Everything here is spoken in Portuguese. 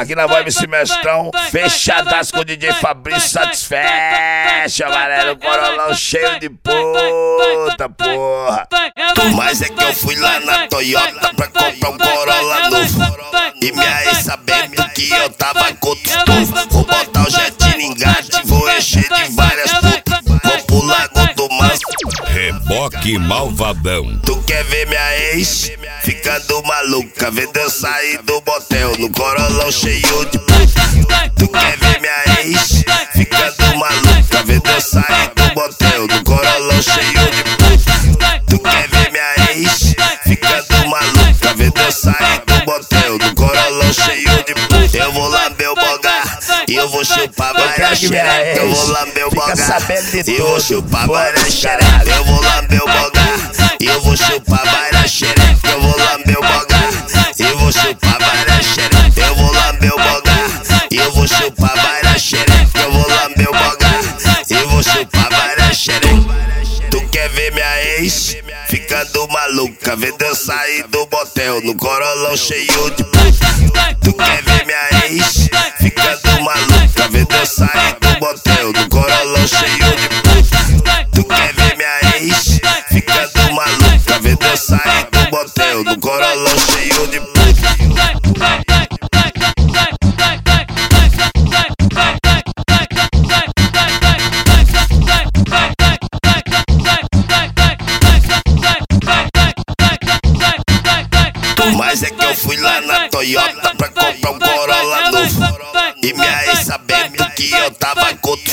Aqui na voz MC Mestrão, fechadas com o DJ Fabrício Satisfecha, galera. O Corolão cheio de puta, porra. Mas é que eu fui lá na Toyota pra comprar um Corolla novo. E minha ex sabendo que eu tava com outros povos. Vou botar o jet no engate, vou encher de várias putas. Vou pro Lago do Manso, Reboque Malvadão. Tu quer ver minha ex ficando maluca, vendo eu sair do motel no Corolão cheio de puta. Tu quer ver minha ex ficando maluca, vendo eu sair do motel no Corolão cheio de puta. Tu quer ver minha ex ficando maluca, vendo eu sair do motel no Corolão cheio de puta. Eu vou lamber o bogar e eu vou chupar várias xereca. Eu vou lamber o bogar e eu vou chupar várias xereca. Eu vou lamber o bogar e eu vou chupar várias xereca. Eu vou lamber o bogar e eu vou chupar várias xereca. Eu vou lamber o bogar e eu vou chupar várias xereca. Eu vou lamber o bogar e eu vou chupar várias xereca. Tu quer ver minha ex ficando maluca, vendo eu sair do motel no Corolão cheio de puta. Tu quer ver minha ex ficando maluca, vendo eu sair do motel no Corolão cheio de puta. Tu quer ver minha ex ficando maluca, vendo eu sair do motel no Corolão cheio de puta. Mas é que eu fui lá na Toyota pra comprar um Corolla novo. E minha ex sabendo que eu tava com